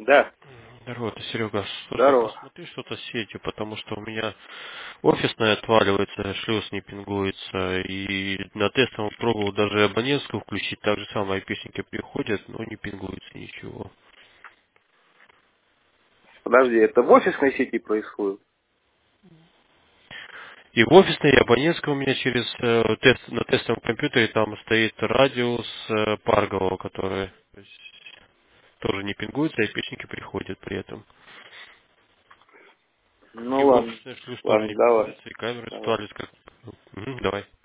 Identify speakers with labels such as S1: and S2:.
S1: Да,
S2: Здорово, это Серега. Слушай,
S1: здорово.
S2: посмотри что-то с сетью, потому что у меня офисная отваливается, шлюз не пингуется, и на тестовом пробовал даже абонентскую включить, так же самое айпишники приходят, но не пингуется ничего.
S1: Подожди, это в офисной сети происходит?
S2: И в офисной, и абонентской у меня через на тестовом компьютере там стоит радиус Паргова, который то есть, тоже не пингуется, айпишники приходят при этом. И
S1: Ну
S2: в
S1: ладно.
S2: офисной шлюз тоже
S1: Ладно,
S2: не
S1: давай.
S2: пингуется, и камера
S1: Давай.
S2: ситуация как... Давай.